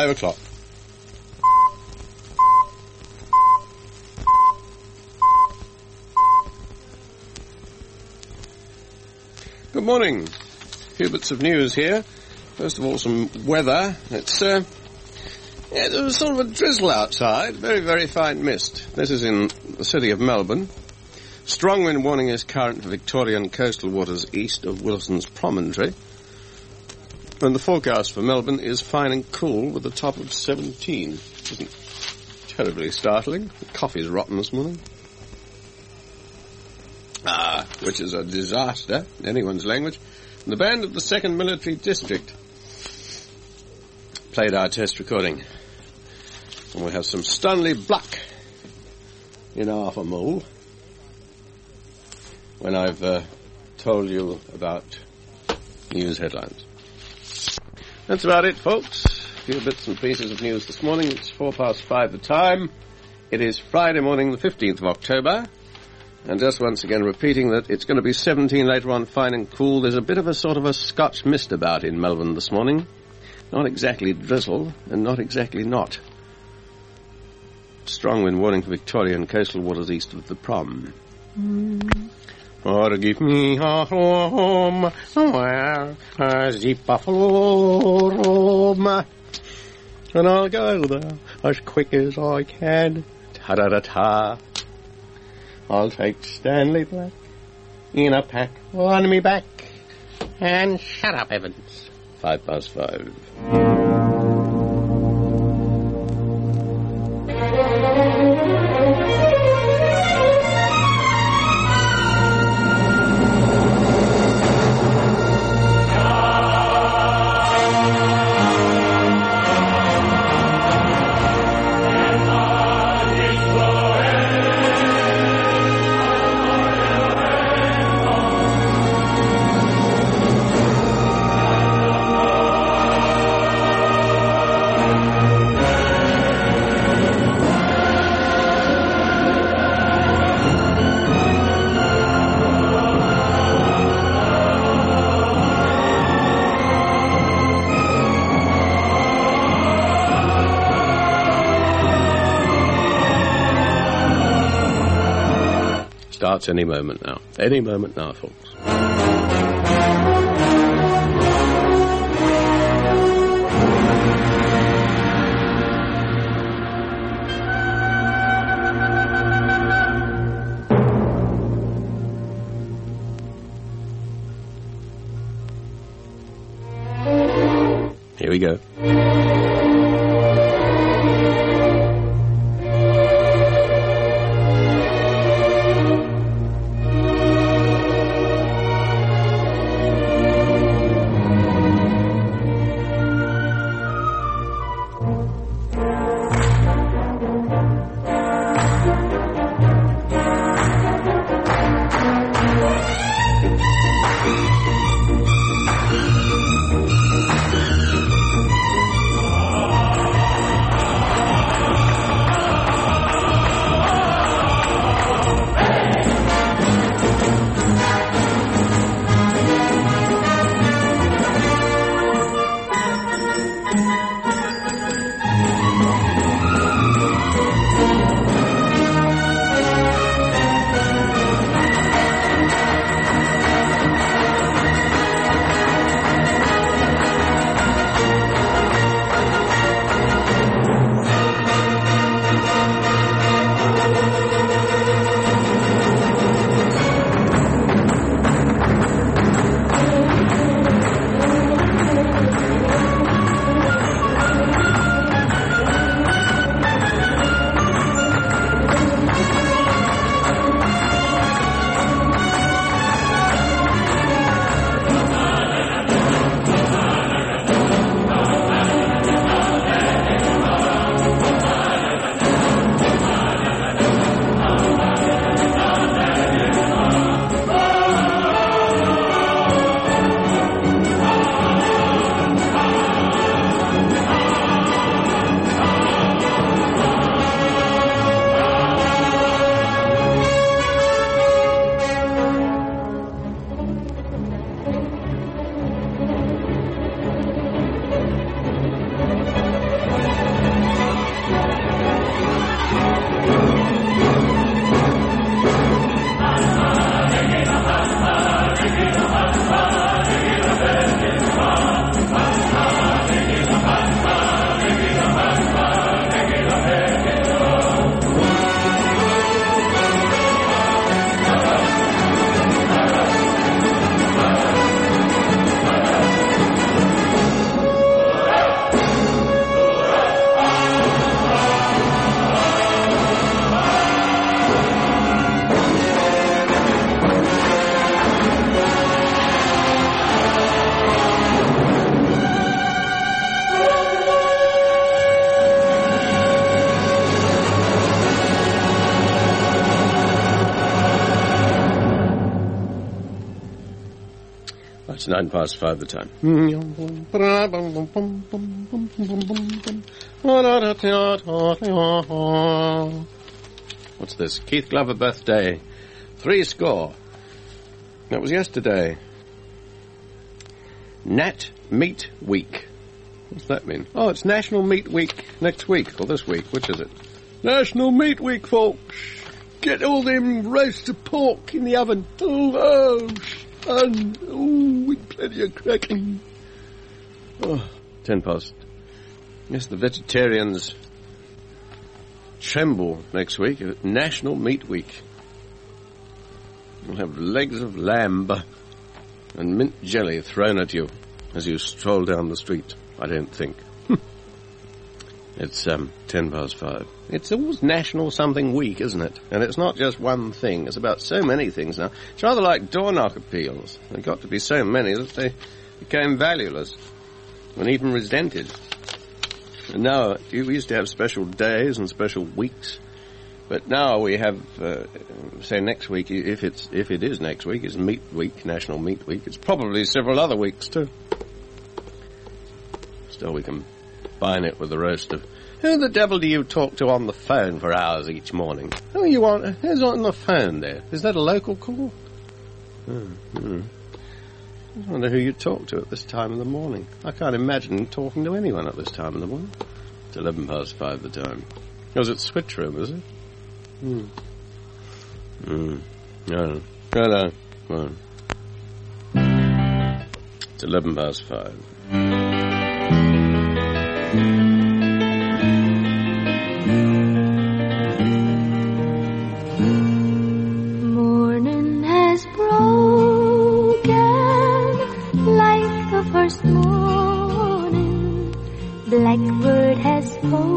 5 o'clock. Good morning. A few bits of news here. First of all, some weather. It's there was sort of a drizzle outside. Very, very fine mist. This is in the city of Melbourne. Strong wind warning is current for Victorian coastal waters east of Wilson's Promontory. And the forecast for Melbourne is fine and cool with a top of 17. Isn't terribly startling. The coffee's rotten this morning. Which is a disaster, in anyone's language. And the band of the 2nd Military District played our test recording. And we have some Stanley Bluck in Arthurmole when I've told you about news headlines. That's about it, folks. A few bits and pieces of news this morning. It's 5:04 the time. It is Friday morning, the 15th of October. And just once again repeating that it's going to be 17 later on, fine and cool. There's a bit of a sort of a Scotch mist about in Melbourne this morning. Not exactly drizzle, and not exactly not. Strong wind warning for Victorian coastal waters east of the Prom. Or give me a home where the buffalo roam, and I'll go there as quick as I can. Ta-da-da-ta. I'll take Stanley Black in a pack on me back. And shut up, Evans. 5:05. Starts any moment now. Any moment now, folks. Here we go. It's 5:09 the time. What's this? Keith Glover birthday. 70. That was yesterday. Nat Meat Week. What's that mean? Oh, it's National Meat Week next week, or this week. Which is it? National Meat Week, folks. Get all them roast of pork in the oven. Oh, son. Oh, with plenty of cracking. Oh, 10 past. Yes, the vegetarians tremble next week. National Meat Week. We'll have legs of lamb and mint jelly thrown at you as you stroll down the street, I don't think. It's 5:10. It's always National Something Week, isn't it? And it's not just one thing. It's about so many things now. It's rather like door knock appeals. There got to be so many that they became valueless and even resented. And now, we used to have special days and special weeks. But now we have, say next week, if it is next week, it's Meat Week, National Meat Week. It's probably several other weeks too. Still, we can combine it with the roast of... Who the devil do you talk to on the phone for hours each morning? Who you want? Who's on the phone there? Is that a local call? I wonder who you talk to at this time of the morning. I can't imagine talking to anyone at this time of the morning. It's 5:11 the time. Oh, is it switch room, is it? No. Hello. It's 5:11. Morning has broken like the first morning. Blackbird has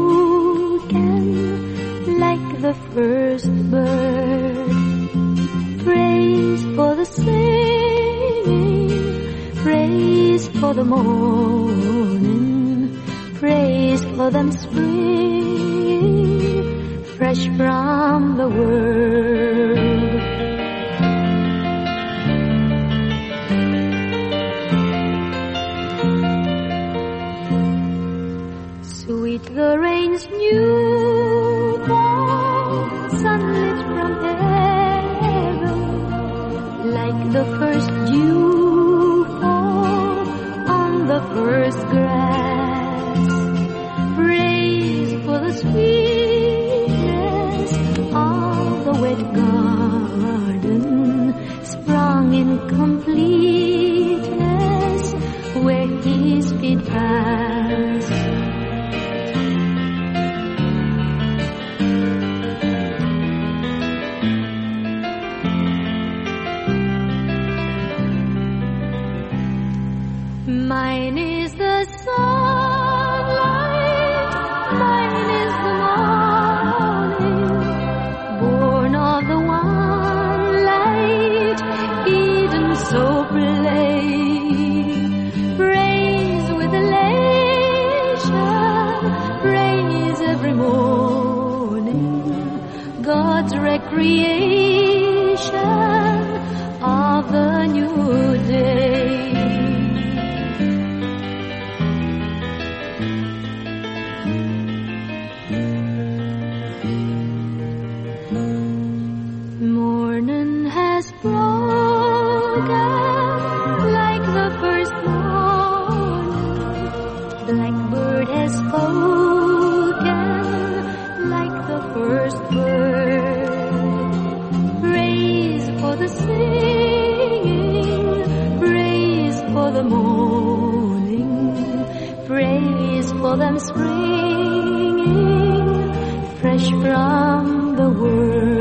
spoken like the first bird. Praise for the singing, praise for the morning, praise for them spring, fresh from the world. Sweet the rain's new fall, sunlit from heaven, like the first dew fall on the first grass. Praise for the sweetness of the wet garden, sprung in completeness where his feet pass. Mine is the sunlight, mine is the morning, born of the one light, Eden so plain. Praise with elation, praise every morning, God's recreation of the new day. Morning has broken like the first morning. Blackbird has spoken like the first bird. Praise for the singing, praise for the morning, praise for them springing, fresh from the world.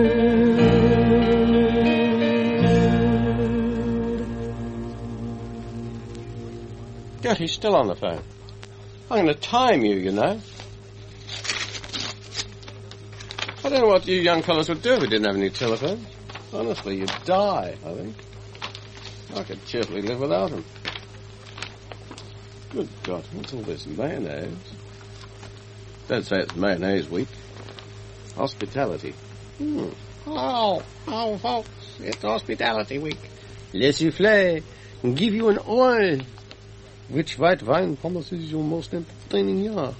God, he's still on the phone. I'm going to time you, you know. I don't know what you young fellas would do if we didn't have any telephones. Honestly, you'd die, I think. I could cheerfully live without them. Good God, what's all this mayonnaise? Don't say it's mayonnaise week. Hospitality. Hello, folks. It's hospitality week. Le soufflé. and give you an oil. Which white wine promises your most entertaining year?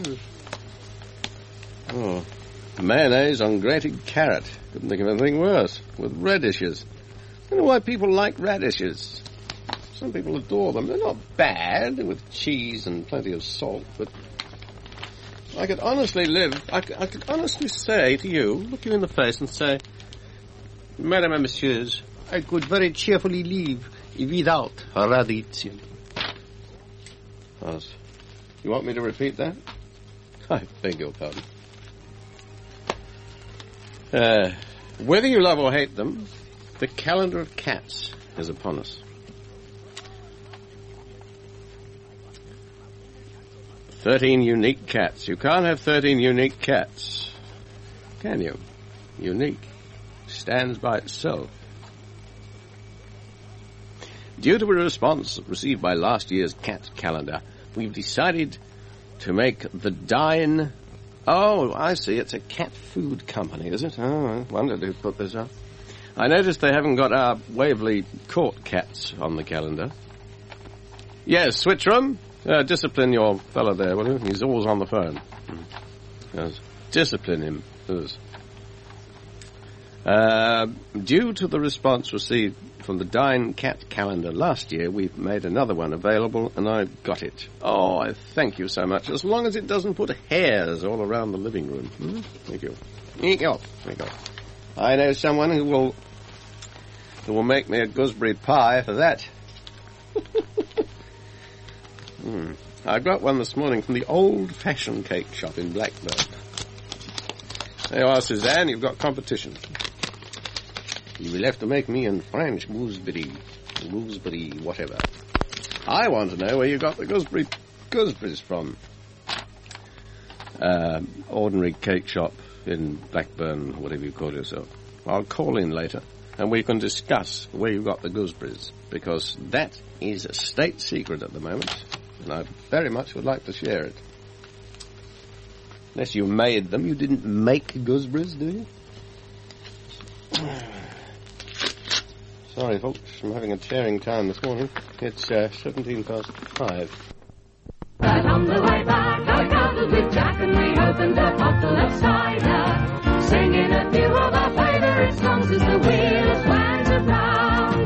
Oh, mayonnaise on grated carrot. Couldn't think of anything worse. With radishes. I don't know why people like radishes. Some people adore them. They're not bad with cheese and plenty of salt, but I could honestly I could honestly say to you, look you in the face and say, Madame and Messieurs, I could very cheerfully live without radicchio. You want me to repeat that? I beg your pardon. Whether you love or hate them, the calendar of cats is upon us. 13 unique cats. You can't have 13 unique cats, can you? Unique. Stands by itself. Due to a response received by last year's cat calendar, we've decided to make the Dine... Oh, I see. It's a cat food company, is it? Oh, I wondered who put this up. I noticed they haven't got our Waverley Court cats on the calendar. Yes, Switchram. Discipline your fellow there, will you? He's always on the phone. Yes. Discipline him. Yes. Due to the response received from the Dine Cat calendar last year, we've made another one available, and I've got it. Oh, I thank you so much. As long as it doesn't put hairs all around the living room. Thank you. Thank you. I know someone who will make me a gooseberry pie for that. I got one this morning from the old-fashioned cake shop in Blackburn. There you are, Suzanne, you've got competition. You will have to make me a French gooseberry whatever. I want to know where you got the gooseberries from. Ordinary cake shop in Blackburn, whatever you call yourself. I'll call in later, and we can discuss where you got the gooseberries, because that is a state secret at the moment. And I very much would like to share it. Unless you made them. You didn't make gooseberries, do you? Sorry, folks. I'm having a tearing time this morning. It's 17 past 5. Right on the way back, I gathered with Jack and we opened a bottle of cider, singing a few of our favourite songs as the wheels went around.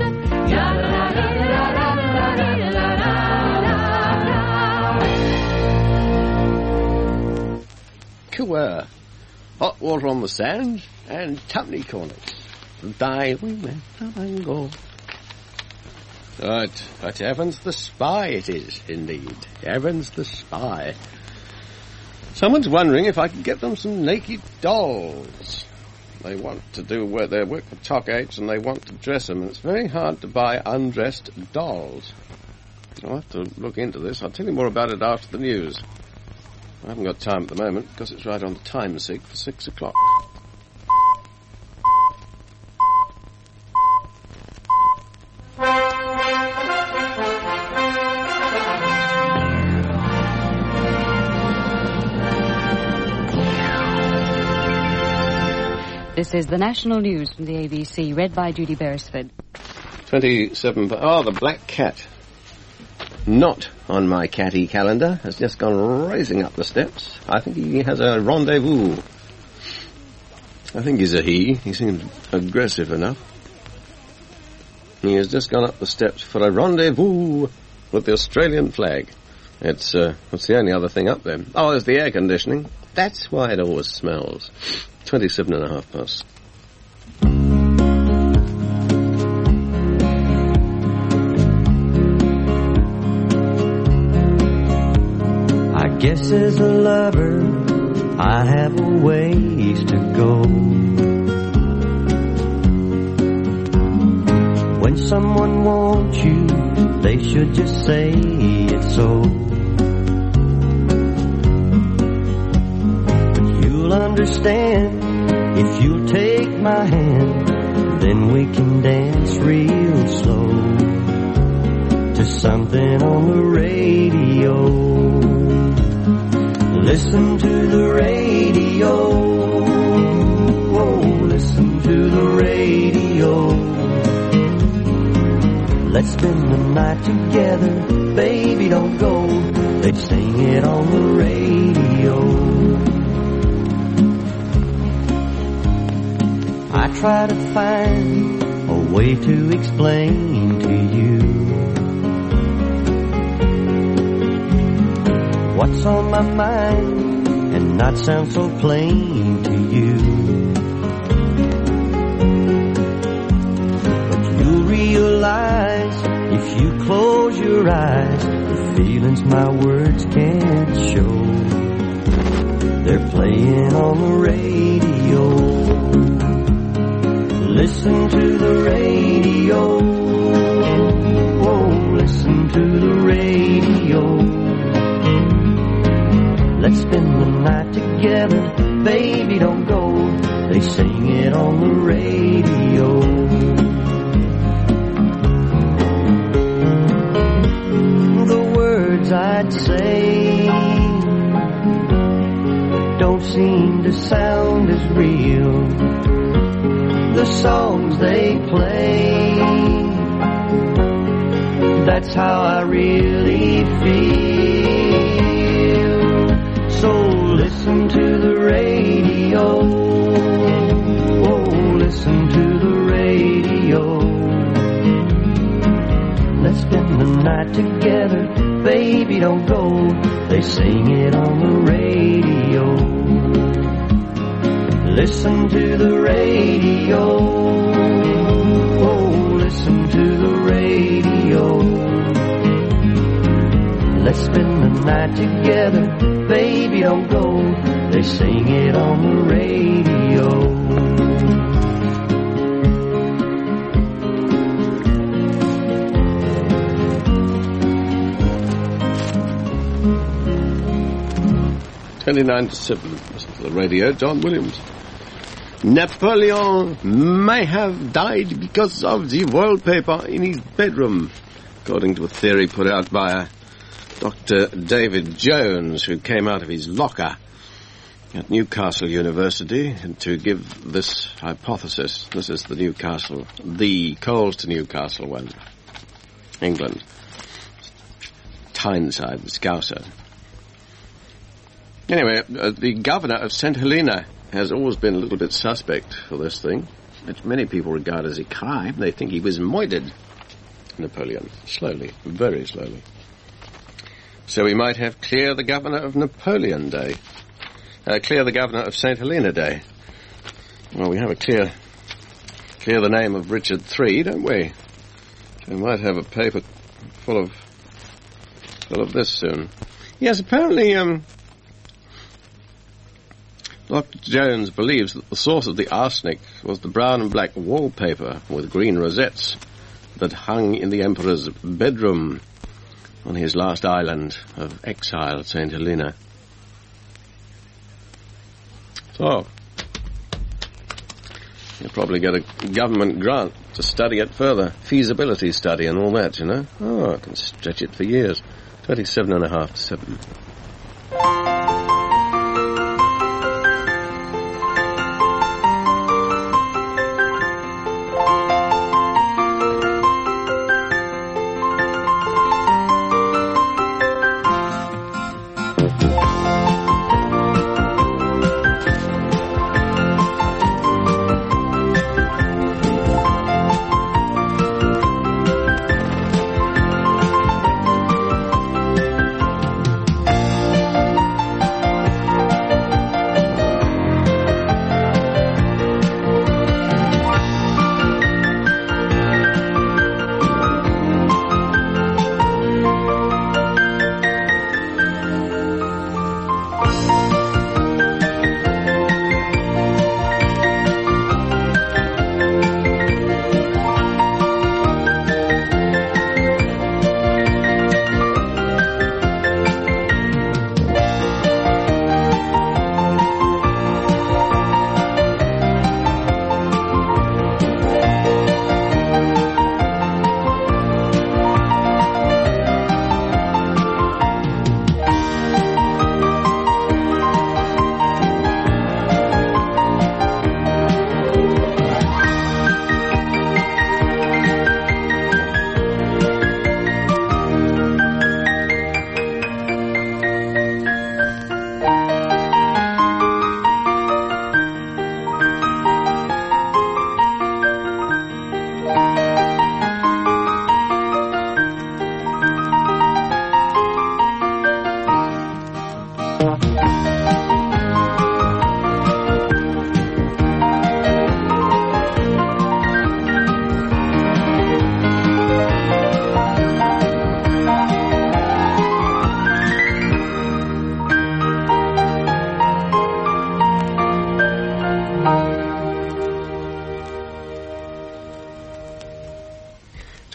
Cool. Hot water on the sand and tuppenny corners. Die we went and go. Right, but Evans the Spy it is, indeed. Evans the Spy. Someone's wondering if I can get them some naked dolls. They want to do their work for Toc-H and they want to dress them, and it's very hard to buy undressed dolls. I'll have to look into this. I'll tell you more about it after the news. I haven't got time at the moment because it's right on the time seek for 6 o'clock. This is the national news from the ABC, read by Judy Beresford. 27... Oh, the black cat. Not on my catty calendar. Has just gone racing up the steps. I think he has a rendezvous. I think he's a he. He seems aggressive enough. He has just gone up the steps for a rendezvous with the Australian flag. It's the only other thing up there. Oh, there's the air conditioning. That's why it always smells. 27.5 past. I guess as a lover, I have a ways to go. When someone wants you, they should just say it so. You'll understand if you'll take my hand, then we can dance real slow to something on the radio. Listen to the radio, oh, listen to the radio. Let's spend the night together, baby, don't go. They'd sing it on the radio. I try to find a way to explain to you what's on my mind and not sound so plain to you. But you'll realize if you close your eyes, the feelings my words can't show, they're playing on the radio. Listen to the radio. Oh, listen to the radio. Let's spend the night together, baby, don't go. They sing it on the radio. The words I'd say don't seem to sound as real. The songs they play, that's how I really feel. So listen to the radio. Oh, listen to the radio. Let's spend the night together, baby, don't go. They sing it on the radio. Listen to the radio. Oh, listen to the radio. Let's spend the night together, baby, don't go. They sing it on the radio. $29 to 7. Listen to the radio. John Williams. Napoleon may have died because of the wallpaper in his bedroom, according to a theory put out by Dr. David Jones, who came out of his locker at Newcastle University to give this hypothesis. This is the Coles to Newcastle one, England. Tyneside, the Scouser. Anyway, the governor of St. Helena has always been a little bit suspect for this thing, which many people regard as a crime. They think he was murdered, Napoleon, slowly, very slowly. So we might have clear the governor of Napoleon Day, clear the governor of St. Helena Day. Well, we have a clear the name of Richard III, don't we? So we might have a paper full of this soon. Yes, apparently, Dr. Jones believes that the source of the arsenic was the brown and black wallpaper with green rosettes that hung in the emperor's bedroom on his last island of exile, St. Helena. So, you'll probably get a government grant to study it further, feasibility study and all that, you know. Oh, I can stretch it for years. 27.5 to 7.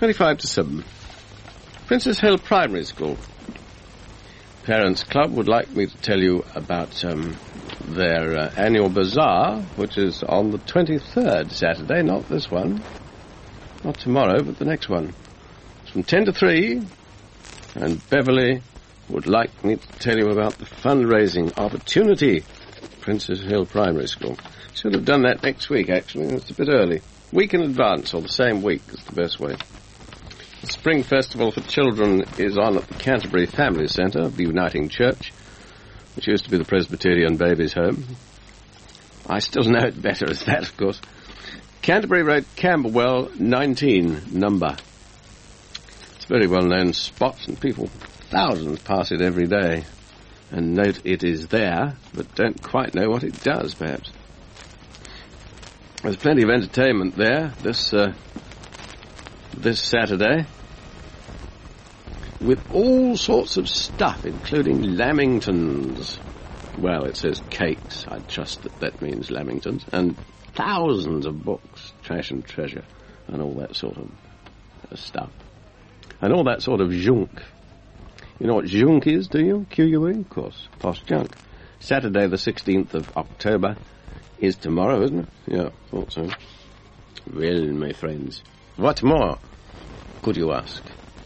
25 to 7. Princess Hill Primary School. Parents Club would like me to tell you about their annual bazaar, which is on the 23rd Saturday, not this one. Not tomorrow, but the next one. It's from 10 to 3, and Beverly would like me to tell you about the fundraising opportunity at Princess Hill Primary School. Should have done that next week, actually. It's a bit early. Week in advance, or the same week, is the best way. The Spring Festival for Children is on at the Canterbury Family Centre of the Uniting Church, which used to be the Presbyterian Babies' Home. I still know it better as that, of course. Canterbury Road, Camberwell, 19 number. It's a very well-known spot, and people, thousands, pass it every day and note it is there, but don't quite know what it does, perhaps. There's plenty of entertainment there this Saturday, with all sorts of stuff, including lamingtons. Well, it says cakes. I trust that means lamingtons. And thousands of books, trash and treasure, and all that sort of stuff. And all that sort of junk. You know what junk is, do you? Q-U-E, of course. Posh junk. Saturday the 16th of October is tomorrow, isn't it? Yeah, thought so. Well, my friends, what more could you ask?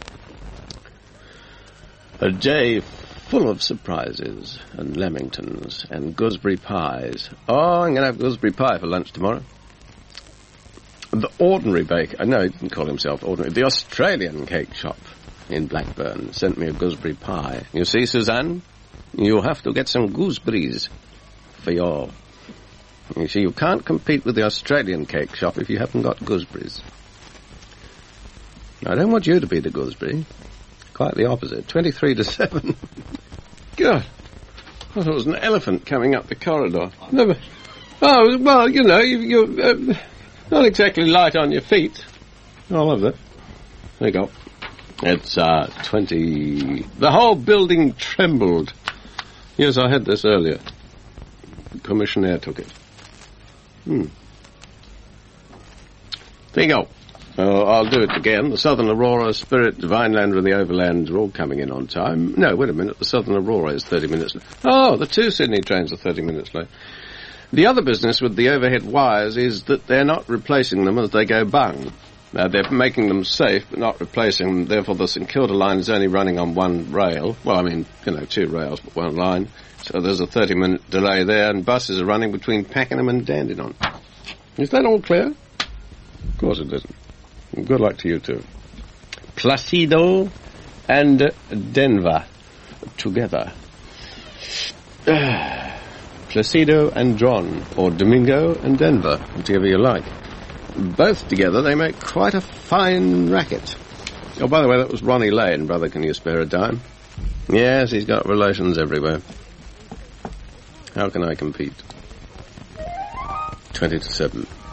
A day full of surprises and lamingtons and gooseberry pies. Oh, I'm going to have gooseberry pie for lunch tomorrow. The ordinary baker, no, he didn't call himself ordinary, the Australian cake shop in Blackburn sent me a gooseberry pie. You see, Suzanne, you have to get some gooseberries for your... You see, you can't compete with the Australian cake shop if you haven't got gooseberries. I don't want you to be the gooseberry. Quite the opposite. 23 to 7. God, I thought it was an elephant coming up the corridor. Never. Oh, well, you know, you're not exactly light on your feet. I love that. There you go. It's 20... The whole building trembled. Yes, I had this earlier. The commissionaire took it. There you go. I'll do it again. The Southern Aurora, Spirit, Vineland and the Overlands are all coming in on time. No, wait a minute. The Southern Aurora is 30 minutes late. Oh, the two Sydney trains are 30 minutes late. The other business with the overhead wires is that they're not replacing them as they go bung. Now, they're making them safe, but not replacing them. Therefore, the St Kilda line is only running on one rail. Well, I mean, you know, two rails, but one line. So there's a 30-minute delay there, and buses are running between Pakenham and Dandenong. Is that all clear? Of course it isn't. Good luck to you, too. Placido and Denver together. Placido and John, or Domingo and Denver, whichever you like. Both together, they make quite a fine racket. Oh, by the way, that was Ronnie Lane. Brother, can you spare a dime? Yes, he's got relations everywhere. How can I compete? 20 to 7.